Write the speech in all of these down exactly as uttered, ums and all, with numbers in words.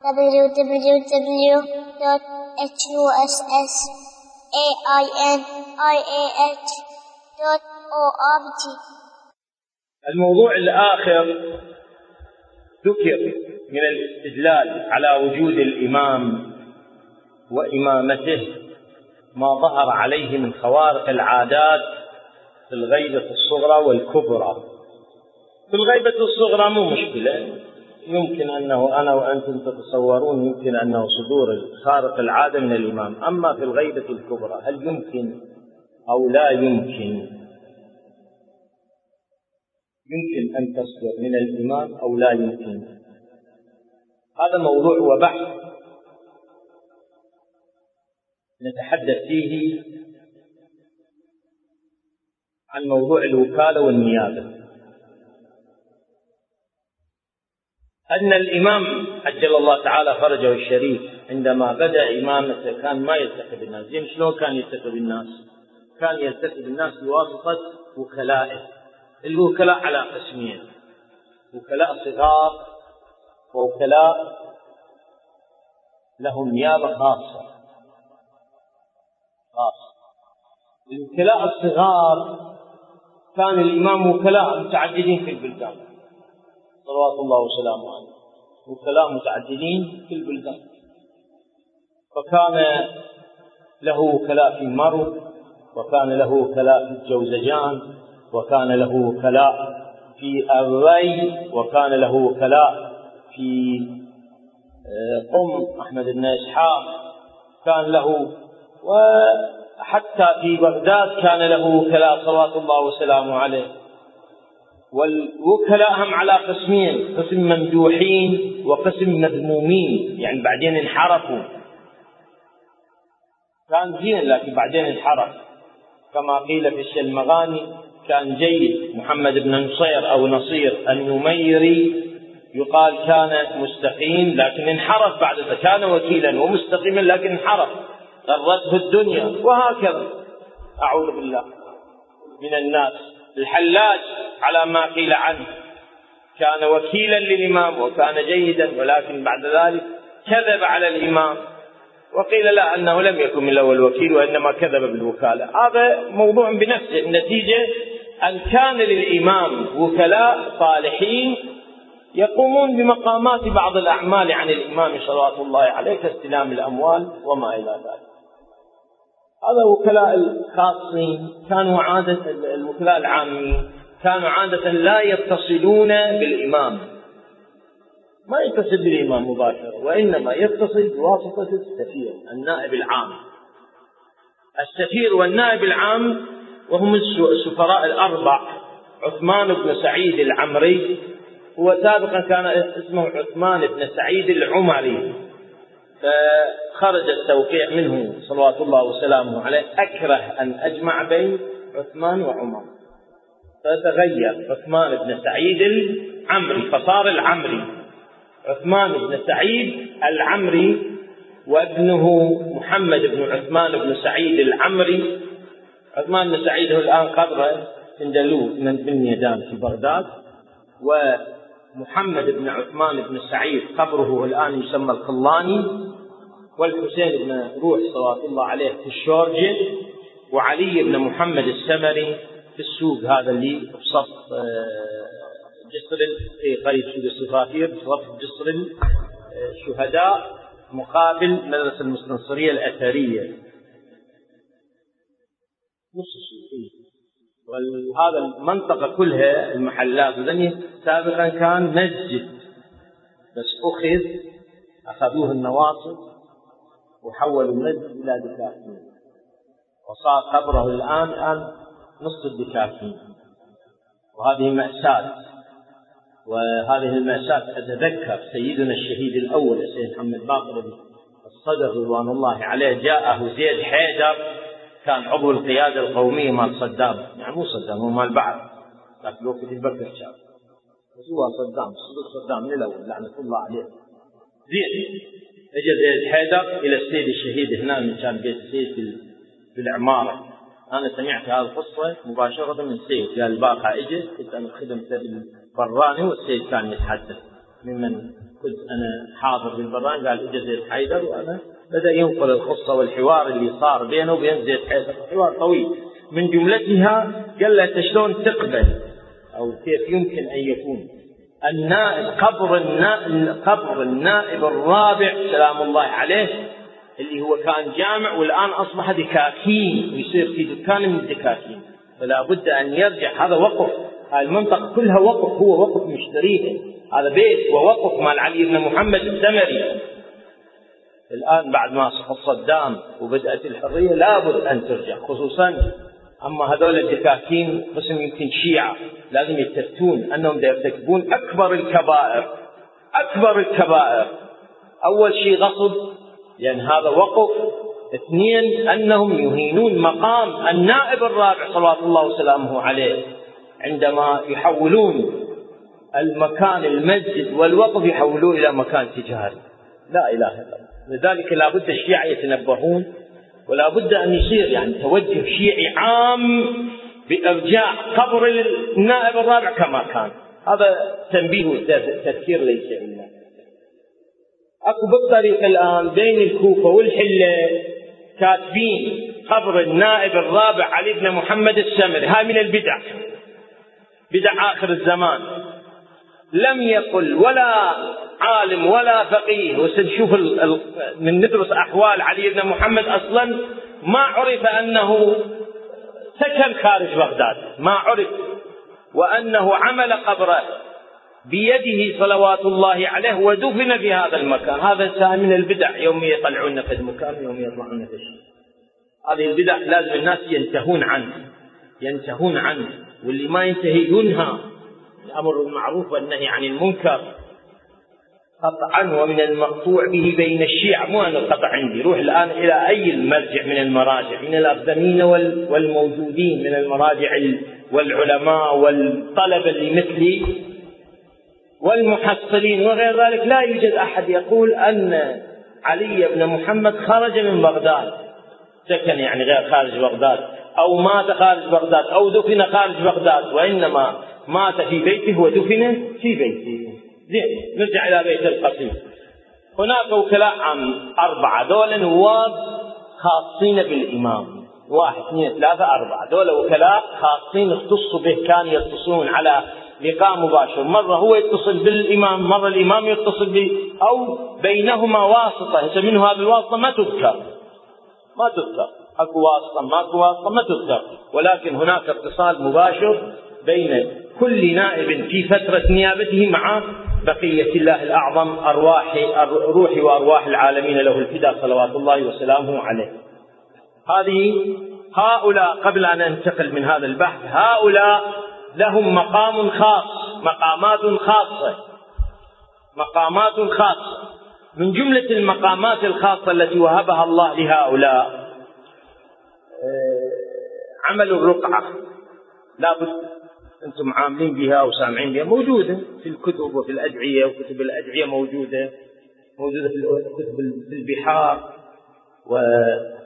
w w w dot h u s s a i n i a h dot org. الموضوع الآخر ذكر من الاستدلال على وجود الإمام وإمامته ما ظهر عليه من خوارق العادات في الغيبة الصغرى والكبرى. في الغيبة الصغرى مو مشكلة، يمكن أنه أنا وأنتم تتصورون يمكن أنه صدور خارق العادة من الإمام. أما في الغيبة الكبرى هل يمكن أو لا يمكن؟ يمكن أن تصدر من الإمام أو لا يمكن. هذا موضوع وبحث نتحدث فيه عن موضوع الوكالة والنيابة. أن الإمام عجل الله تعالى فرجه الشريف عندما بدأ إمامته كان ما يلتقي بالناس. زين شلون كان يلتقي بالناس؟ كان يلتقي بالناس بواسطة وكلائه. الوكلاء على قسمين: وكلاء صغار ووكلاء لهم نيابة خاصة. خاصة الوكلاء الصغار كان الإمام وكلاء متعددين في البلدان صلوات الله وسلامه عليه، وكلاء متعددين في البلدان، فكان له وكلاء في مرو، وكان له وكلاء في الجوزجان، وكان له وكلاء في الري، وكان له وكلاء في قم أحمد بن إسحاق كان له، وحتى في بغداد كان له وكلاء صلوات الله وسلامه عليه. والوكلاء هم على قسمين: قسم ممدوحين وقسم مذمومين، يعني بعدين انحرفوا. كان زين لكن بعدين انحرف، كما قيل في الشلمغاني: كان جيد محمد بن نصير أو نصير النميري، يقال كان مستقيم لكن انحرف بعد ذلك، كان وكيلا ومستقيما لكن انحرف، غرته الدنيا. وهكذا أعوذ بالله من الناس. الحلاج على ما قيل عنه كان وكيلا للإمام وكان جيدا، ولكن بعد ذلك كذب على الإمام، وقيل لا أنه لم يكن من الأول وكيل وإنما كذب بالوكالة. هذا موضوع بنفسه. النتيجة أن كان للإمام وكلاء صالحين يقومون بمقامات بعض الأعمال عن الإمام صلوات الله عليه كاستلام الأموال وما إلى ذلك. هذا وكلاء الخاصين. كانوا عادة الوكلاء العامين كانوا عادة لا يتصلون بالإمام، ما يتصل بالإمام مباشرة، وإنما يتصل بواسطة السفير النائب العام. السفير والنائب العام وهم السفراء الأربع: عثمان بن سعيد العمري، هو سابقا كان اسمه عثمان بن سعيد العمري، فخرج التوقيع منه صلوات الله وسلامه عليه: أكره أن أجمع بين عثمان وعمر، فتغير عثمان بن سعيد العمري فصار العمري. عثمان بن سعيد العمري وابنه محمد بن عثمان بن سعيد العمري. عثمان بن سعيد هو الآن قبره سندلوه من بن يدان في بغداد، ومحمد بن عثمان بن سعيد قبره الآن يسمى الخلاني، والحسين بن روح صلوات الله عليه في الشورجة، وعلي بن محمد السمري في السوق هذا اللي بصف جسر في قريب سوق الصفافير، بصف جسر الشهداء مقابل مدرسة المستنصرية الأثرية نص السوق. وهذا المنطقة كلها المحلات وذني سابقا كان مسجد، بس أخذ أخذوه النواصب وحولوا المسجد إلى دكاكين، وصار قبره الآن الآن نصف الدكاكين. وهذه مأساة، وهذه المأساة أتذكر سيدنا الشهيد الأول السيد محمد باقر الصدر رضوان الله عليه، جاءه زيد حيدر كان عضو القيادة القومية مال صدام، يعني مو صدام هو مال بعض، لكن وقت البكر شاب بس هو صدام صدق صدام من الأول لعنة الله عليه. زين اجى زيد حيدر إلى السيد الشهيد هنا من كان بيت السيد في العمارة. أنا سمعت هذه القصة مباشرة من السيد، قال الباقة اجى كنت أنا خدمت بالبراني والسيد كان يتحدث، ممن كنت أنا حاضر بالبرنامج قال إجا زيد حيدر، وأنا بدأ ينقل القصة والحوار اللي صار بينه وبين زيد حيدر، حوار طويل من جملتها قال له شلون تقبل أو كيف يمكن أن يكون النائب قبر النائب, قبر النائب الرابع سلام الله عليه اللي هو كان جامع والآن أصبح دكاكين ويصير في دكان من الدكاكين، فلا بد أن يرجع. هذا وقف، هذه المنطقة كلها وقف، هو وقف مشتريه، هذا بيت ووقف مال علي بن محمد السمري. الآن بعد ما سقط صدام وبدأت الحرية لابد أن ترجع، خصوصا أما هذول الدكاكين قسم يمكن شيعة لازم يتفتون أنهم يرتكبون أكبر الكبائر، أكبر الكبائر. أول شيء غصب، لأن هذا وقف. اثنين أنهم يهينون مقام النائب الرابع صلوات الله وسلامه عليه عندما يحولون المكان المسجد والوقف يحولوه إلى مكان تجاري، لا إله إلا الله. لذلك لا بد الشيعة يتنبهون، ولا بد أن يصير يعني توجه شيعي عام بإرجاع قبر النائب الرابع كما كان. هذا تنبيه وتذكير ليس إلا أكو بالطريق الآن بين الكوفة والحلة كاتبين قبر النائب الرابع علي بن محمد السمري. هاي من البدع، بدع آخر الزمان. لم يقل ولا عالم ولا فقيه، وسنشوف من ندرس أحوال علي بن محمد أصلا ما عرف أنه سكن خارج بغداد، ما عرف، وأنه عمل قبره بيده صلوات الله عليه ودفن في هذا المكان. هذا من البدع، يوم يطلعون في المكان يوم يطلعون في الشيء. هذه البدع لازم الناس ينتهون عنه، ينتهون عنه، واللي ما ينتهي ينهى. الأمر بالمعروف والنهي عن المنكر قطعا ومن المقطوع به بين الشيعة. مو أنا القطع عندي، روح الآن إلى أي المرجع من المراجع من الأقدمين والموجودين من المراجع والعلماء والطلبة اللي مثلي والمحصلين وغير ذلك، لا يوجد أحد يقول أن علي بن محمد خرج من بغداد، سكن يعني غير خارج بغداد، أو مات خارج بغداد، أو دفن خارج بغداد، وإنما مات في بيته ودفن في بيته. زين، نرجع إلى بيت القصيم. هناك وكلاء عام أربعة، دول نواب خاصين بالإمام، واحد اثنين ثلاثة أربعة، دول وكلاء خاصين اختصوا به، كانوا يتصلون على لقاء مباشر، مرة هو يتصل بالإمام، مرة الإمام يتصل به، أو بينهما واسطة. هسه منه هذه الواسطة ما تذكر، ما تذكر، أكو واسطة ماكو واسطة ما تذكر، ولكن هناك اتصال مباشر بين كل نائب في فترة نيابته مع بقية الله الأعظم، أرواح روحي وأرواح العالمين له الفداء صلوات الله وسلامه عليه. هذه هؤلاء قبل أن ننتقل من هذا البحث، هؤلاء لهم مقام خاص، مقامات خاصة، مقامات خاصة. من جملة المقامات الخاصة التي وهبها الله لهؤلاء عمل الرقعة. لا بد أنتم عاملين بها أو سامعين بها، موجودة في الكتب وفي الأدعية، وكتب الأدعية موجودة موجودة في كتب البحار وكتب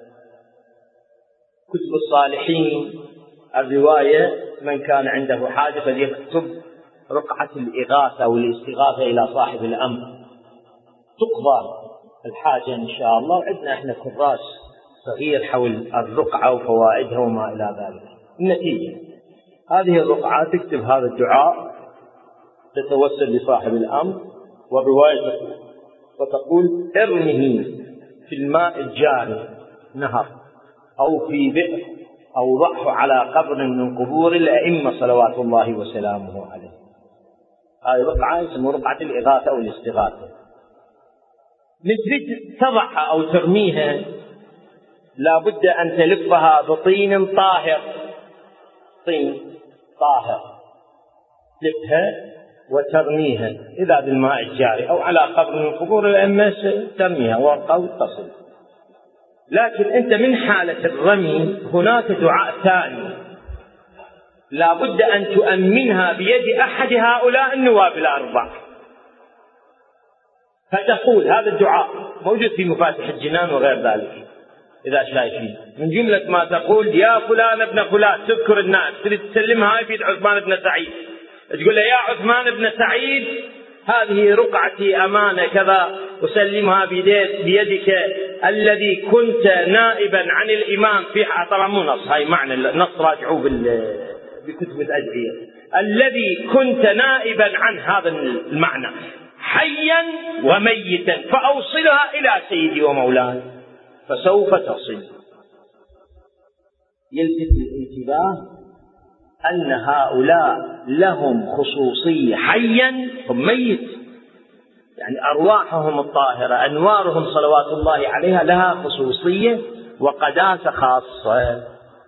الصالحين. الرواية من كان عنده حاجة فليكتب رقعة الإغاثة أو الاستغاثة إلى صاحب الأمر، تقضى الحاجة إن شاء الله. وعندنا إحنا كراس صغير حول الرقعة وفوائدها وما إلى ذلك. النتيجة هذه الرقعة تكتب هذا الدعاء، تتوسل لصاحب الأمر، والرواية وتقول ارمه في الماء الجاري نهر أو في بئر أو ضعه على قبر من قبور الأئمة صلوات الله وسلامه عليه. هذه رقعة اسمها رقعة الإغاثة أو الاستغاثة. من تريد تضعها أو ترميها لا بد أن تلفها بطين طاهر، طين طاهر تلفها وترميها إذا بالماء الجاري أو على قبر من قبور الأئمة ترميها ورقة وتصل. لكن أنت من حالة الرمي هناك دعاء ثاني لا بد أن تؤمنها بيد أحد هؤلاء النواب الأربعة، فتقول هذا الدعاء موجود في مفاتيح الجنان وغير ذلك إذا شايفين. من جملة ما تقول يا فلان ابن فلان، تذكر النائب، تريد تسلمها هاي بيد عثمان بن سعيد، تقول له يا عثمان بن سعيد هذه رقعتي أمانة كذا أسلمها بيدك الذي كنت نائبا عن الإمام في طبعا مو نص، هاي معنى النص راجعوه بكتب الأدعية، الذي كنت نائبا عن هذا المعنى حيا وميتا فأوصلها إلى سيدي ومولاي فسوف تصل. يلفت الانتباه أن هؤلاء لهم خصوصية حيا وميت، يعني أرواحهم الطاهرة أنوارهم صلوات الله عليها لها خصوصية وقداسة خاصة،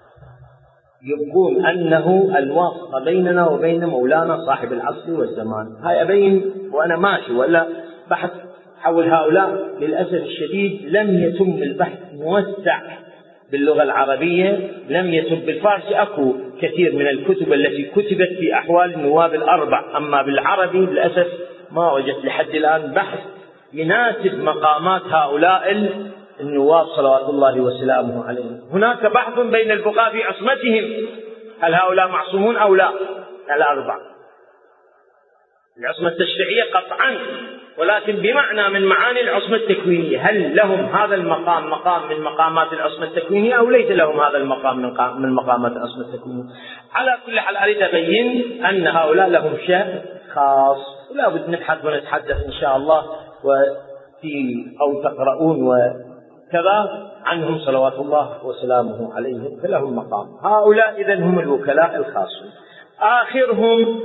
يبقون أنه الواسطة بيننا وبين مولانا صاحب العصر والزمان. هاي أبين وأنا ماشي ولا بحث حول هؤلاء. للأسف الشديد لم يتم البحث موسع باللغة العربية، لم يتم بالفارسي. أكو كثير من الكتب التي كتبت في أحوال النواب الأربع، أما بالعربي للأسف ما وجدت لحد الآن بحث يناسب مقامات هؤلاء النواب صلوات الله وسلامه عليهم. هناك بحث بين الفقهاء في عصمتهم، هل هؤلاء معصومون أو لا؟ الأربع العصمة التشريعية قطعا، ولكن بمعنى من معاني العصمة التكوينية، هل لهم هذا المقام مقام من مقامات العصمة التكوينية أو ليس لهم هذا المقام من مقامات العصمة التكوينية؟ على كل حال أريد أبين أن هؤلاء لهم شأن خاص، ولا بد نبحث ونتحدث إن شاء الله وفي أو تقرؤون وكذا عنهم صلوات الله وسلامه عليهم، فلهم مقام. هؤلاء إذن هم الوكلاء الخاصون. آخرهم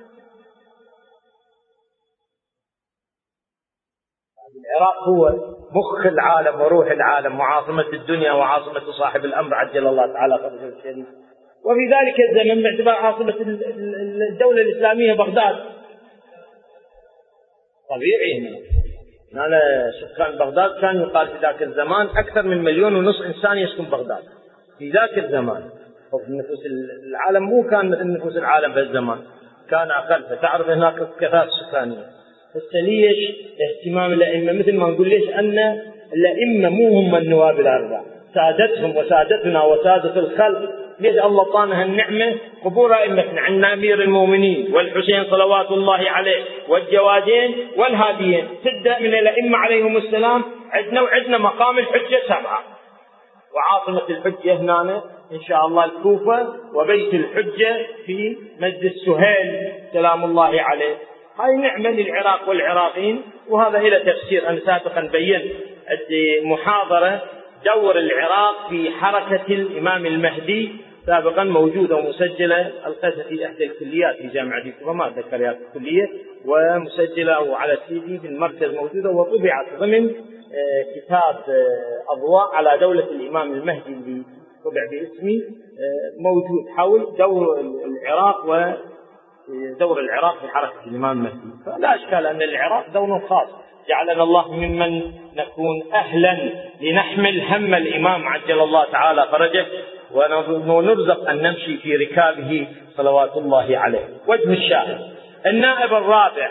العراق هو مخ العالم وروح العالم وعاصمة الدنيا وعاصمة صاحب الأمر عجل الله تعالى قدره الشريف، وفي ذلك الزمن باعتبار عاصمة الدولة الإسلامية بغداد. طبيعي أنا سكان بغداد كان يقال في ذاك الزمان أكثر من مليون ونصف إنسان يسكن بغداد في ذاك الزمان. نفوس العالم مو كان مثل نفوس العالم في الزمان، كان أقل، فتعرف هناك كثافة سكانية. فليش اهتمام الأئمة؟ مثل ما نقول ليش أن الأئمة مو هم النواب الأربعة، سادتهم وسادتنا وسادة الخلق. ليش الله طانها النعمة قبور أئمتنا؟ عندنا أمير المؤمنين والحسين صلوات الله عليه والجوادين والهاديين، تبدأ من الأئمة عليهم السلام. عندنا وعندنا مقام الحجة سبعة، وعاصمة الحجة هنا إن شاء الله الكوفة، وبيت الحجة في مسجد سهيل سلام الله عليه. هاي نعمة للعراق والعراقيين. وهذا إلى تفسير أنا سابقا بيّنت محاضرة دور العراق في حركة الإمام المهدي سابقا موجودة ومسجلة، ألقيتها في إحدى الكليات في جامعة الكوفة، ما أتذكر الكلية، ومسجلة وعلى سيدي في المركز موجودة، وطبعت ضمن كتاب أضواء على دولة الإمام المهدي اللي طبع باسمي، موجود حول دور العراق و دور العراق في حركة الإمام المهدي. فلا أشكال أن العراق دور خاص، جعلنا الله ممن نكون أهلا لنحمل هم الإمام عجل الله تعالى فرجه، ونرزق أن نمشي في ركابه صلوات الله عليه. وجه الشاهد النائب الرابع،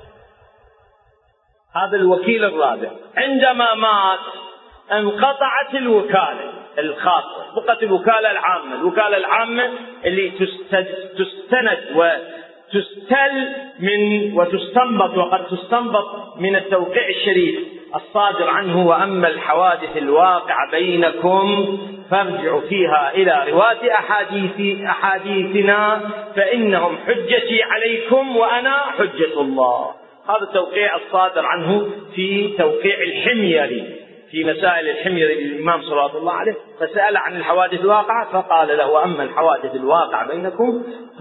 هذا الوكيل الرابع، عندما مات انقطعت الوكالة الخاصة، بقت الوكالة العامة. الوكالة العامة اللي تستند وتستل من وتستنبط، وقد تستنبط من التوقيع الشريف الصادر عنه: وأما الحوادث الواقعة بينكم فارجعوا فيها إلى رواة أحاديث أحاديثنا فإنهم حجتي عليكم وأنا حجة الله. هذا التوقيع الصادر عنه في توقيع الحميري في مسائل الحميري للإمام صلوات الله عليه، فسأل عن الحوادث الواقعة فقال له: وأما الحوادث الواقعة بينكم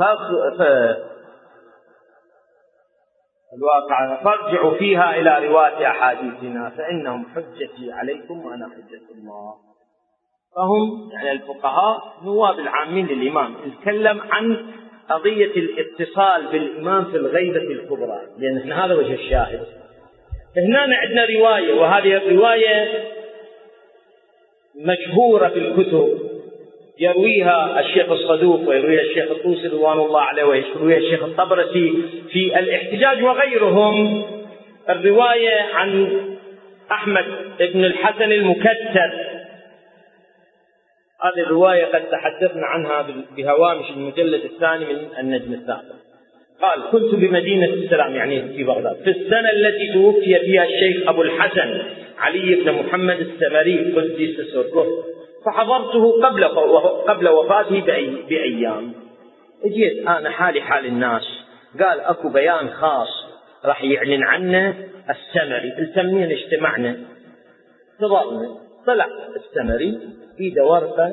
الواقعة فارجعوا فيها إلى رواة أحاديثنا فإنهم حجتي عليكم وأنا حجة الله. فهم يعني الفقهاء نواب العامين للإمام. نتكلم عن قضية الاتصال بالإمام في الغيبة الكبرى، لأن هذا وجه الشاهد. هنا عندنا رواية، وهذه الرواية مشهورة في الكتب، يرويها الشيخ الصدوق ويرويها الشيخ الطوسي رضوان الله عليه ويرويها الشيخ الطبرسي في الاحتجاج وغيرهم. الرواية عن أحمد بن الحسن المكتب، هذه الرواية قد تحدثنا عنها بهوامش المجلد الثاني من النجم الثاقب. قال كنت بمدينة السلام يعني في بغداد في السنة التي توفي فيها الشيخ أبو الحسن علي بن محمد السمري قدس سره، فحضرته قبل قبل وفاته بأيام. اجيت أنا حالي حال الناس، قال أكو بيان خاص راح يعلن عنه السمري، التمنين اجتمعنا تضرنا، طلع السمري في ورقة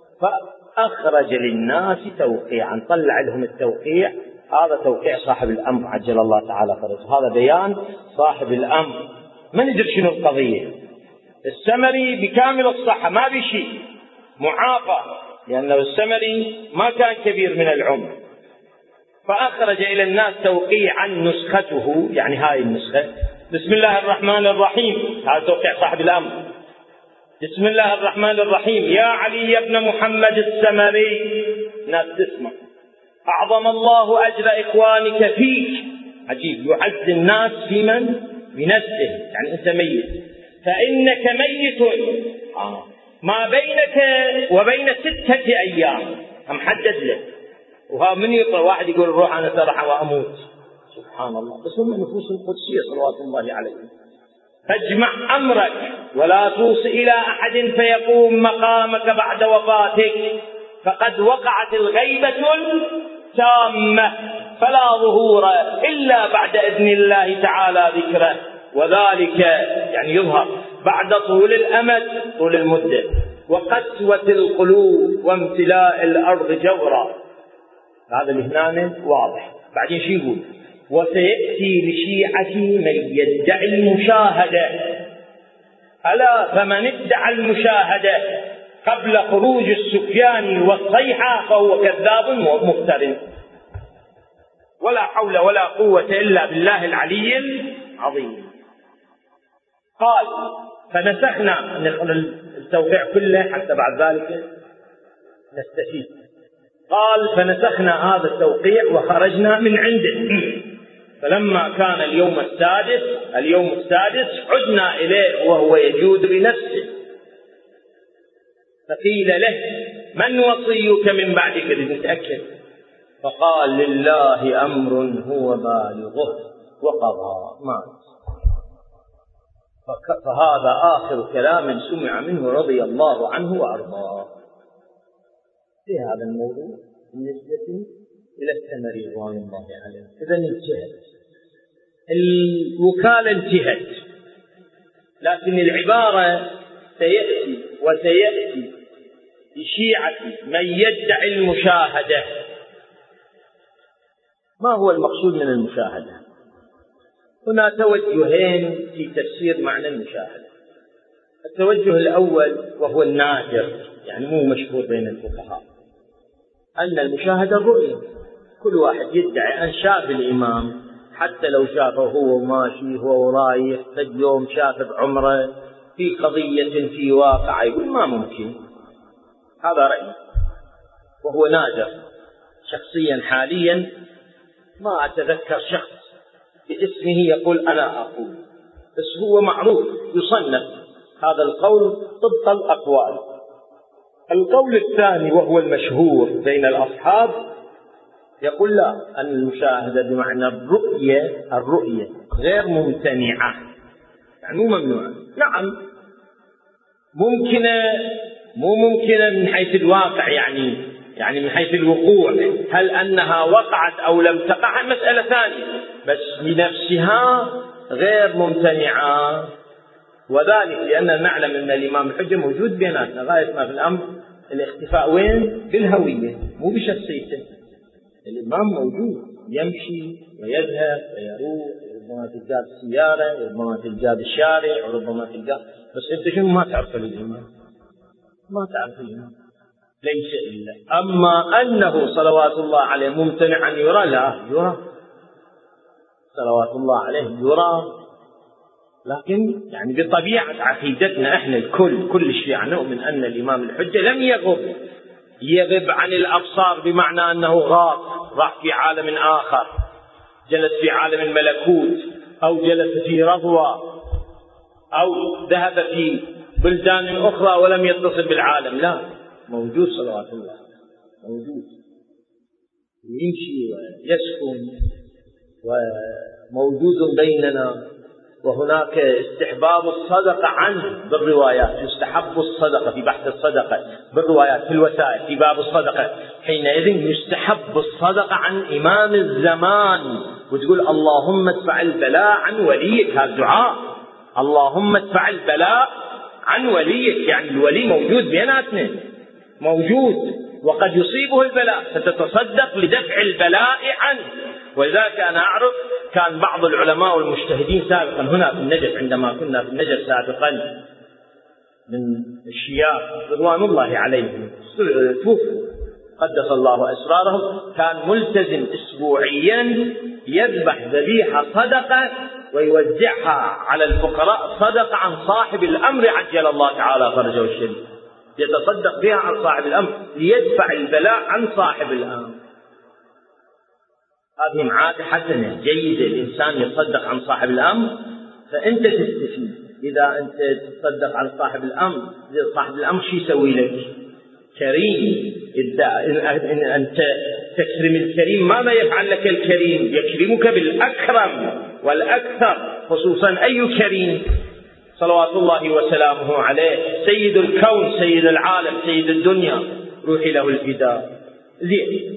فأخرج للناس توقيعا، طلع لهم التوقيع، هذا توقيع صاحب الأمر عجل الله تعالى فرجه، هذا بيان صاحب الأمر، ما ندري شنو القضية. السمري بكامل الصحة ما بشيء، معافى، لأنه السمري ما كان كبير من العمر، فأخرج إلى الناس توقيعا نسخته، يعني هاي النسخة، بسم الله الرحمن الرحيم، هذا توقيع صاحب الأمر، بسم الله الرحمن الرحيم، يا علي بن محمد السمري، ناس تسمع، أعظم الله أجر إخوانك فيك، عجيب، يعز الناس في من؟ بنفسه، يعني أنت ميت، فإنك ميت آه. ما بينك وبين ستة أيام، هم حدد له، وها من يقرأ واحد يقول روح أنا ترى وأموت، سبحان الله، بس هم نفوس القدسية صلوات الله عليهم. فاجمع أمرك ولا توص إلى أحد فيقوم مقامك بعد وفاتك، فقد وقعت الغيبة التامة فلا ظهور إلا بعد إذن الله تعالى ذكره، وذلك يعني يظهر بعد طول الأمد، طول المدة، وقسوة القلوب وامتلاء الأرض جورا. هذا اللي هنا واضح. بعدين شو يقول؟ وسيأتي لشيعتي من يدعي المشاهدة، ألا فمن ادعى المشاهدة قبل خروج السفيان والصيحة فهو كذاب مفتر، ولا حول ولا قوة إلا بالله العلي العظيم. قال فنسخنا، نقل التوقيع كله حتى بعد ذلك نستفيد. قال فنسخنا هذا التوقيع وخرجنا من عنده، فلما كان اليوم السادس اليوم السادس عدنا إليه وهو يجود بنفسه، فقيل له من وصيك من بعدك لنتأكد، فقال لله أمر هو بالغه وقضى مات. فهذا آخر كلام سمع منه رضي الله عنه وأرضاه في هذا الموضوع بالنسبة إلى السمري رضوان الله عليه. إذا انتهت الوكالة، انتهت، لكن العبارة سيأتي وسيأتي بشيعة من يدعي المشاهدة. ما هو المقصود من المشاهدة؟ هنا توجهين في تفسير معنى المشاهدة. التوجه الأول وهو النادر، يعني مو مشهور بين الفقهاء، أن المشاهدة الرؤية، كل واحد يدعي أن شاف الإمام، حتى لو شافه هو ماشي هو رايح، قد يوم شاف بعمره في قضية في واقع، يقول ما ممكن، هذا رأي وهو نادر. شخصيا حاليا ما أتذكر شخص باسمه يقول أنا أقول، بس هو معروف يصنف هذا القول طبق الأقوال. القول الثاني وهو المشهور بين الأصحاب يقول لا، أن المشاهدة بمعنى الرؤية، الرؤية غير ممتنعة، يعني مو ممنوعة، نعم ممكنة، مو ممكنة من حيث الواقع، يعني يعني من حيث الوقوع، هل أنها وقعت أو لم تقع مسألة ثانية، بس بنفسها غير ممتنعة. وذلك لأننا نعلم أن الإمام الحجة موجود بيناتنا، غاية ما في الأمر الاختفاء وين؟ بالهوية مو بشخصيته. الإمام موجود يمشي ويذهب ويروح، ربما تلقاه السيارة، ربما تلقاه الشارع، وربما تلقاه، بس أنت شنو ما تعرف الإمام، ما تعرف الإمام ليس إلا. أما أنه صلوات الله عليه ممتنع أن يرى، لا يرى، صلوات الله عليه يرى، لكن يعني بطبيعة عقيدتنا احنا الكل كل الشيعة نؤمن أن الإمام الحجة لم يغب يغب عن الأبصار، بمعنى أنه غاب، راح في عالم آخر، جلس في عالم الملكوت، أو جلس في رضوى، أو ذهب في بلدان أخرى ولم يتصل بالعالم، لا، موجود صلوات الله، موجود، يمشي ويسكن وموجود بيننا، وهناك استحباب الصدقة عنه بالروايات، يستحب الصدقة في بحث الصدقة بالروايات في الوسائل في باب الصدقة، حينئذ يستحب الصدقة عن إمام الزمان، وتقول اللهم ادفع البلاء عن وليك. هذا دعاء، اللهم ادفع البلاء عن وليك، يعني الولي موجود بيناتنا، موجود وقد يصيبه البلاء، فتتصدق لدفع البلاء عنه. ولذلك أنا أعرف كان بعض العلماء والمجتهدين سابقا هنا في النجف، عندما كنا في النجف سابقا، من الشياخ رضوان الله عليهم توفوا قدس الله أسرارهم، كان ملتزم أسبوعيا يذبح ذبيحة صدقة ويوزعها على الفقراء صدقة عن صاحب الأمر عجل الله تعالى فرجه الشريف، يتصدق بها عن صاحب الأمر ليدفع البلاء عن صاحب الأمر. هذه عادة حسنة جيدة، الإنسان يتصدق عن صاحب الأمر فأنت تستفيد. إذا أنت تتصدق عن صاحب الأمر، صاحب الأمر شو يسوي لك؟ كريم. إن أنت تكرم الكريم ماذا يفعل لك الكريم؟ يكرمك بالأكرم والأكثر، خصوصا أي كريم؟ صلوات الله وسلامه عليه، سيد الكون، سيد العالم، سيد الدنيا، روحي له الفداء. زين،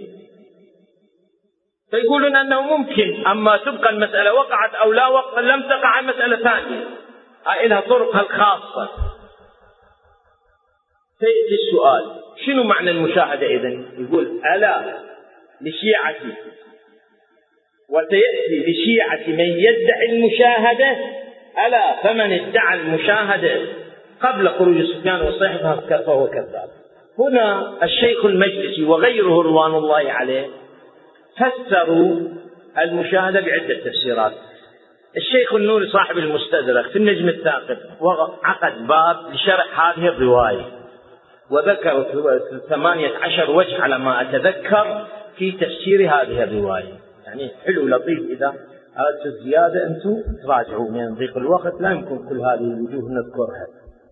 فيقولون أنه ممكن، أما تبقى المسألة وقعت أو لا وقع لم تقع مسألة ثانية، هاي لها طرقها الخاصة. فيأتي السؤال شنو معنى المشاهدة إذن؟ يقول ألا لشيعتي، وسيأتي لشيعة من يدعي المشاهدة، ألا فمن ادعى المشاهدة قبل خروج سفيان وصحبه فهو كذاب. هنا الشيخ المجلسي وغيره رضوان الله عليه فسروا المشاهدة بعدة تفسيرات. الشيخ النوري صاحب المستدرك في النجم الثاقب عقد باب لشرح هذه الرواية، وذكر ثمانية عشر وجه على ما أتذكر في تفسير هذه الرواية. يعني حلو لطيف، إذا أردت الزيادة أنتم تراجعوا، من ضيق الوقت لا يمكن كل هذه الوجوه نذكرها.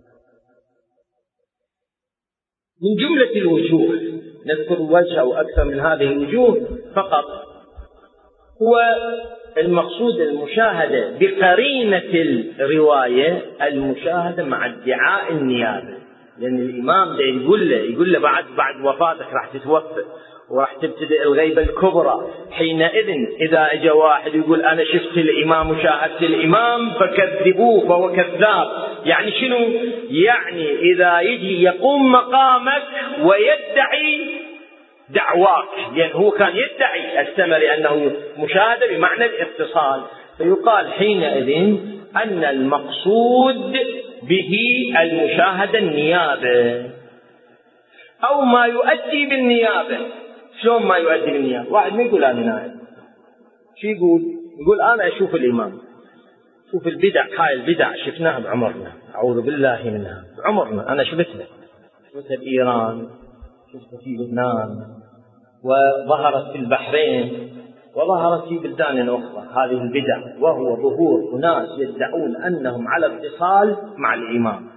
من جملة الوجوه نذكر وجه أو أكثر من هذه الوجوه فقط، هو المقصود المشاهدة بقرينة الرواية، المشاهدة مع ادعاء النيابة، لأن الإمام ده يقول له يقول له بعد بعد وفاتك راح تتوفى وراح تبتدئ الغيبة الكبرى. حينئذ إذا اجى واحد يقول أنا شفت الإمام وشاهدت الإمام فكذبوه فهو كذاب، يعني شنو؟ يعني إذا يجي يقوم مقامك ويدعي دعواك، لأن هو كان يدعي السمري أنه مشاهدة بمعنى الاتصال، فيقال حينئذ أن المقصود به المشاهدة النيابة أو ما يؤدي بالنيابة. شلون ما يؤدي بالنيابة؟ واحد ما يقول أنا نائب، شو يقول؟ يقول أنا أشوف الإمام، شوف البدع، هاي البدع شفناها بعمرنا، أعوذ بالله منها، بعمرنا أنا شفتها، شفتها بإيران، شفتها في لبنان، وظهرت في البحرين، وظهرت في بلدان أخرى هذه البدع، وهو ظهور أناس يدعون أنهم على اتصال مع الإمام.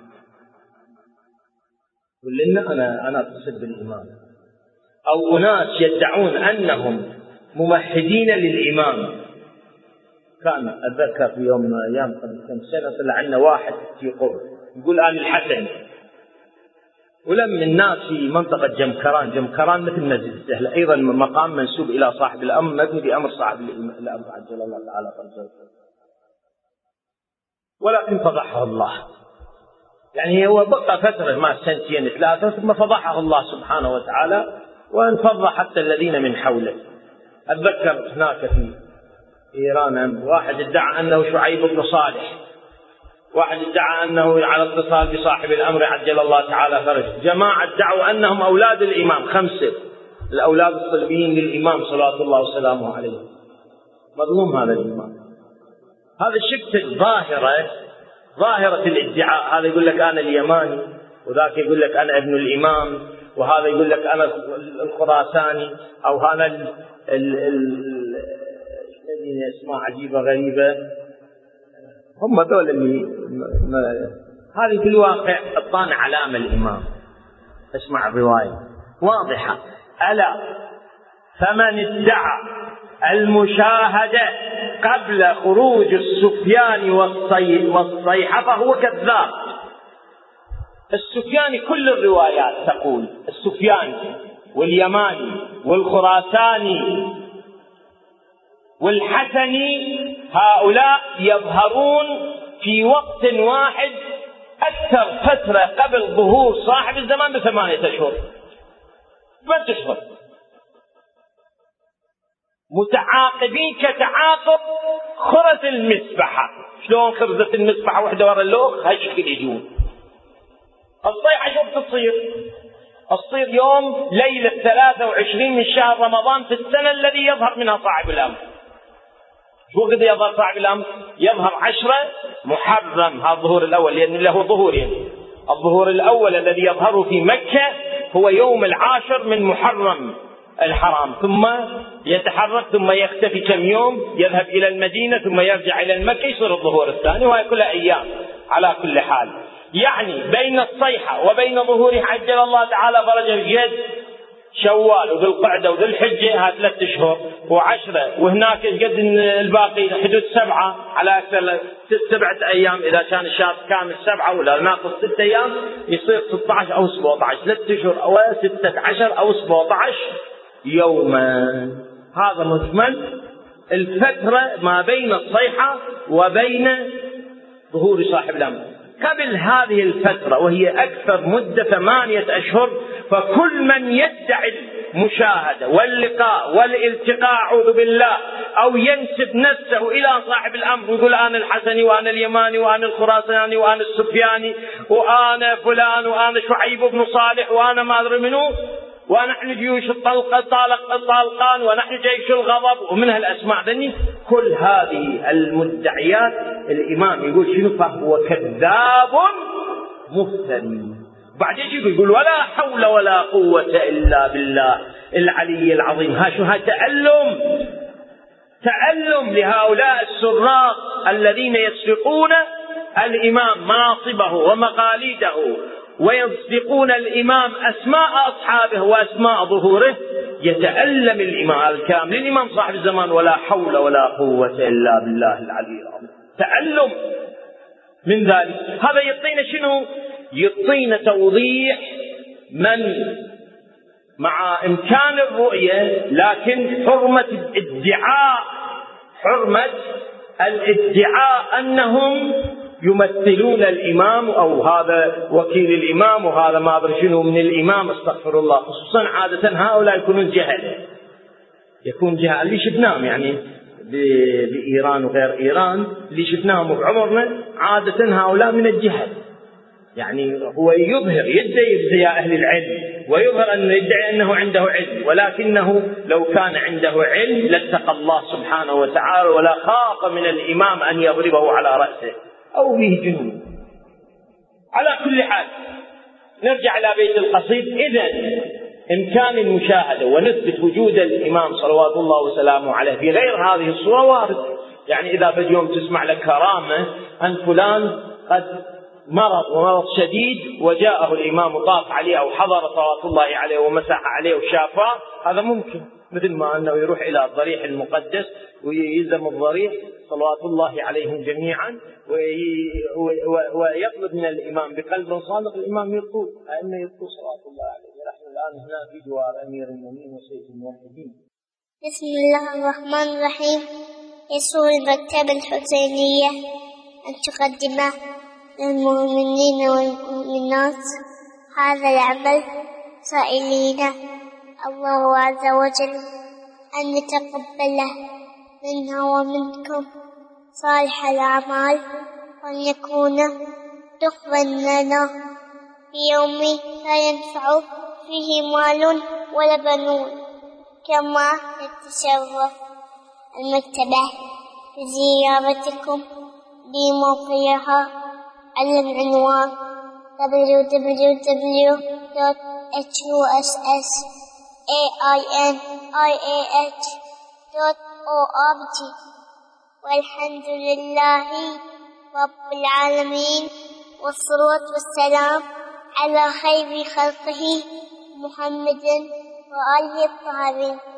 يقول لنا أنا أنا أتصل بالإمام، أو أناس يدعون أنهم ممهدين للإمام. كان أتذكر في يوم من الأيام قبل كم سنة طلع عنا واحد في قرب يقول أنا الحسن، ولم الناس في منطقة جمكران، جمكران مثل مسجد السهلة أيضا مقام منسوب إلى صاحب الأمر، مبني بأمر صاحب الأمر عجل الله تعالى فرجه، ولكن فضحه الله. يعني هو بقى فترة ما سنتين ثلاثة ثم فضحه الله سبحانه وتعالى، وانفض حتى الذين من حوله. أتذكر هناك في إيران واحد ادعى أنه شعيب بن صالح، واحد ادعى أنه على اتصال بصاحب الأمر عجل الله تعالى فرجه، جماعة ادعوا أنهم أولاد الإمام، خمسة الأولاد الصلبيين للإمام صلوات الله وسلامه عليه. مظلوم هذا الإمام. هذا الشك ظاهرة ظاهرة الادعاء، هذا يقول لك أنا اليماني، وذاك يقول لك أنا ابن الإمام، وهذا يقول لك أنا الخراساني، أو هذا الذين اسماء عجيبة غريبة، هم دول اللي هذه في الواقع الطان علامة الإمام. اسمع الرواية واضحة، ألا فمن ادعى المشاهدة قبل خروج السفيان والصيحة فهو كذاب. السفياني كل الروايات تقول السفياني واليماني والخراساني والحسني هؤلاء يظهرون في وقت واحد أكثر فترة قبل ظهور صاحب الزمان بثمانية أشهر ثمانية أشهر متعاقبين كتعاقب خرز المسبحة. شلون خرزة المسبحة وحدة ورا اللوخ هالشكل يجون. الصيحة شوف تصير تصير يوم ليلة ثلاثة وعشرين من شهر رمضان في السنة الذي يظهر منها صاحب الأمر. شو قد يظهر صاحب الأمر؟ يظهر عشرة محرم، هذا الظهور الأول لأن له ظهورين. الظهور الأول الذي يظهر في مكة هو يوم العاشر من محرم الحرام، ثم يتحرك ثم يختفي كم يوم، يذهب إلى المدينة ثم يرجع إلى المكة، يصير الظهور الثاني، وهي كلها أيام. على كل حال يعني بين الصيحة وبين ظهور عجل الله تعالى فرجه الجد شوال وذو القعدة وذو الحجة، هات ثلاث أشهر وعشرة، وهناك قد الباقي حدود سبعة على أكثر ست سبعة أيام. إذا كان الشهر كامل سبعة ولا ناقص ست أيام يصير ستة عشر أو سبعة عشر، ثلاث أشهر أو ستة عشر أو سبعة عشر يوما. هذا مجمل الفترة ما بين الصيحة وبين ظهور صاحب الأمر. قبل هذه الفترة وهي أكثر مدة ثمانية أشهر، فكل من يدعي المشاهدة واللقاء والالتقاء أعوذ بالله أو ينسب نفسه إلى صاحب الأمر ويقول أنا الحسني وأنا اليماني وأنا الخراساني وأنا السفياني وأنا فلان وأنا شعيب بن صالح وأنا ما أدري منه ونحن جيوش الطلق الطالق الطالقان ونحن جيش الغضب ومن هالأسماء ذني، كل هذه المدعيات الإمام يقول شنو؟ فهو كذاب مفتري. بعدين يقول ولا حول ولا قوة إلا بالله العلي العظيم. ها شو؟ ها تألم تألم لهؤلاء السراق الذين يسرقون الإمام مناصبه ومقاليده ويصدقون الإمام أسماء أصحابه وأسماء ظهوره. يتألم الإمام الكامل الإمام صاحب الزمان ولا حول ولا قوة إلا بالله العلي العظيم. تألم من ذلك. هذا يعطينا شنو؟ يعطينا توضيح من مع إمكان الرؤية لكن حرمة الادعاء حرمة الادعاء أنهم يمثلون الإمام أو هذا وكيل الإمام وهذا ما أدري شنو من الإمام، استغفر الله. خصوصا عادة هؤلاء يكونون جهل، يكون جهل اللي شفناهم يعني بإيران وغير إيران اللي شفناهم بعمرنا، عادة هؤلاء من الجهل. يعني هو يظهر يدعي بزياء أهل العلم ويظهر أنه يدعي أنه عنده علم، ولكنه لو كان عنده علم لاتقى الله سبحانه وتعالى ولا خاف من الإمام أن يضربه على رأسه أو به جنون. على كل حال نرجع إلى بيت القصيد. إذن إمكان المشاهدة ونثبت وجود الإمام صلوات الله وسلامه عليه في غير هذه الصورة وارد. يعني إذا في يوم تسمع لك كرامة أن فلان قد مرض ومرض شديد وجاءه الإمام وطاف عليه أو حضر صلوات الله عليه ومسح عليه وشافاه، هذا ممكن. مثل ما أنه يروح إلى الضريح المقدس ويلزم الضريح صلوات الله عليهم جميعا ويطلب من الإمام بقلب صادق، الإمام يطلب أئمة يطلب صلوات الله عليه. نحن الآن هنا في جوار أمير المؤمنين وسيد الموحدين. بسم الله الرحمن الرحيم. يسر المكتبة الحسينية أن تقدم للمؤمنين والمؤمنات هذا العمل سائلين الله عز وجل أن يتقبله منا ومنكم صالح الأعمال، وأن يكون دخلا لنا في يوم لا ينفع فيه مال ولا بنون. كما تتشرف المكتبة بزيارتكم بموقعها على العنوان دبليو دبليو دبليو دوت إتش يو إس إس إيه آي إن آي إيه إتش دوت أو آر جي. والحمد لله رب العالمين، والصلاة والسلام على خير خلقه محمد وآله الطاهرين.